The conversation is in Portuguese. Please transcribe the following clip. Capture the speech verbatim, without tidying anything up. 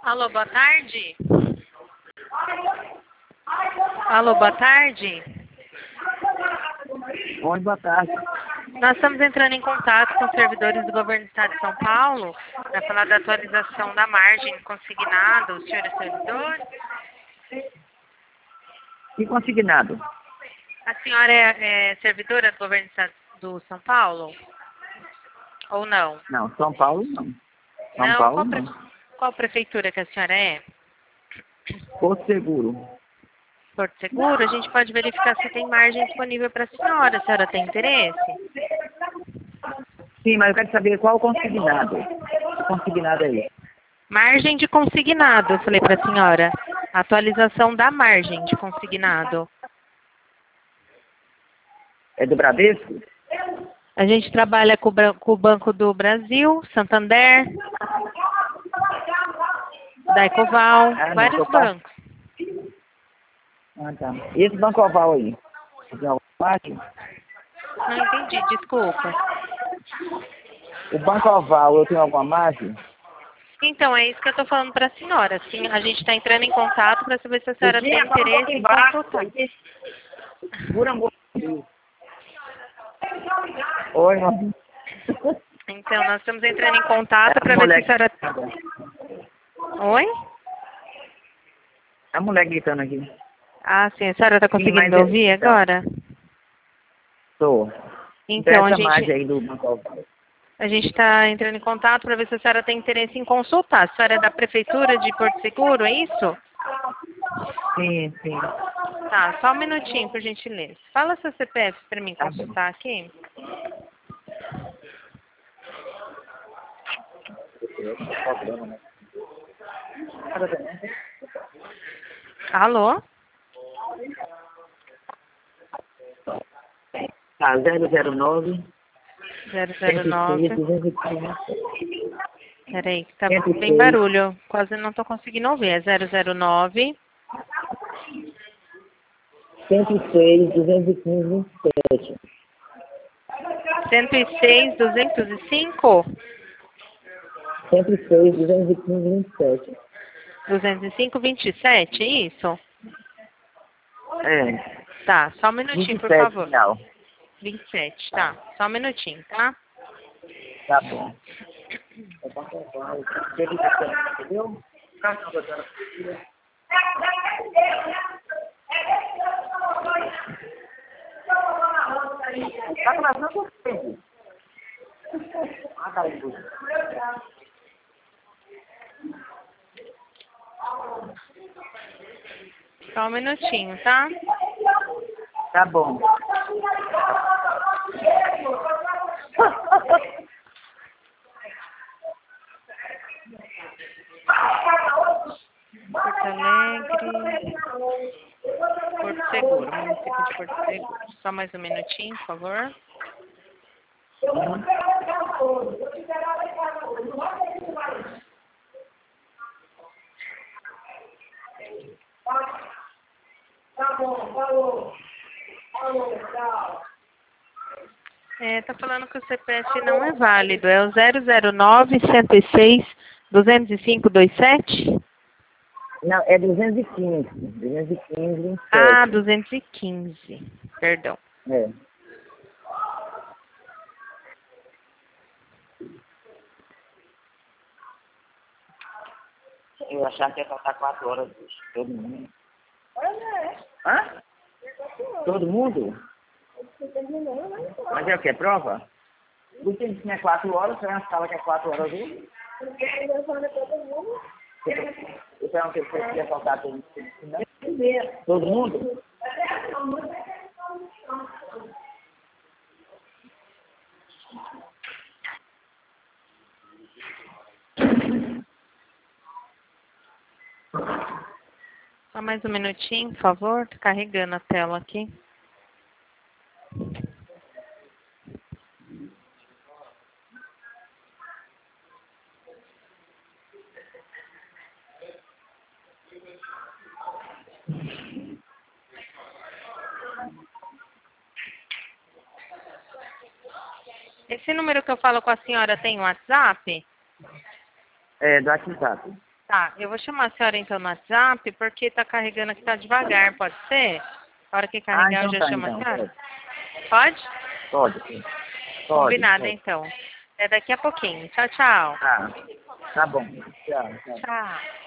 Alô, boa tarde. Alô, boa tarde. Oi, boa tarde. Nós estamos entrando em contato com os servidores do Governo do Estado de São Paulo para falar da atualização da margem consignada. O senhor é servidor? E consignado? A senhora é, é servidora do Governo do Estado do São Paulo? Ou não? Não, São Paulo não. São Não? Paulo Qual, pre... não. Qual prefeitura que a senhora é? Porto Seguro. Porto Seguro? A gente pode verificar se tem margem disponível para a senhora. A senhora tem interesse? Sim, mas eu quero saber qual o consignado. O consignado aí. Margem de consignado, eu falei para a senhora. Atualização da margem de consignado. É do Bradesco? A gente trabalha com o, Bra- com o Banco do Brasil, Santander, da Ecoval, Ah, não, vários tô pa- bancos. Ah, tá. E esse Banco Oval aí? Tem alguma margem? Não entendi, desculpa. O Banco Oval, eu tenho alguma margem? Então, é isso que eu estou falando para a senhora. Sim, a gente está entrando em contato para saber se a senhora tem interesse em consultar. Segura a moça. Oi, irmão. Então, nós estamos entrando em contato É a para ver se a mulher. senhora... Oi? A mulher gritando aqui. Ah, sim, a senhora está Sim, mas conseguindo é- ouvir tá. agora? Tô. Então, a Essa margem gente aí do Banco Oval. a gente está entrando em contato para ver se a senhora tem interesse em consultar. A senhora é da Prefeitura de Porto Seguro, é isso? Sim, sim. Tá, só um minutinho, por gentileza. Fala seu C P F para mim Tá bom. consultar aqui. Alô? Tá, zero zero nove, zero zero cento e seis, nove. duzentos e quinze. Peraí, que tá cento e bem seis, barulho. Quase não tô conseguindo ouvir. É zero zero nove. cento e seis, duzentos e quinze, vinte e sete. cento e seis, duzentos e cinco. cento e seis, duzentos e quinze, vinte e sete. duzentos e cinco, vinte e sete, é isso? É, Tá, só um vinte minutinho, e por sete favor. final. vinte e sete, tá. Só um minutinho, tá? Tá bom. Entendeu? Tá atrasando o tempo. Ah, tá aí. Só um minutinho, tá? Tá bom. Porto Alegre, Porto Seguro, município de Porto Seguro. Só mais um minutinho, por favor. É, tá falando que o C P F não é válido. É o zero zero nove, cento e seis, duzentos e cinco, vinte e sete? Não, é duzentos e quinze. duzentos e quinze, vinte e Ah, sete. duzentos e quinze. Perdão. É. Eu achava que ia passar quatro horas, bicho. Todo mundo. Hã? Todo mundo? Mas é o que? Prova? O tempo tinha quatro horas, você na sala que é quatro horas hoje? Eu perguntei se você ia faltar todo mundo. Todo mundo? Só mais um minutinho, por favor. Tô carregando a tela aqui. Esse número que eu falo com a senhora tem WhatsApp? É, do WhatsApp. Tá, eu vou chamar a senhora então no WhatsApp, porque tá carregando aqui, tá devagar, pode ser? A hora que Ah, carregar então eu já tá, chamo a então. senhora? Pode? Pode. Pode. Pode. Combinado Pode. então. É daqui a pouquinho. Tchau, tchau. Tá. Tá bom. Tchau, tchau. Tchau.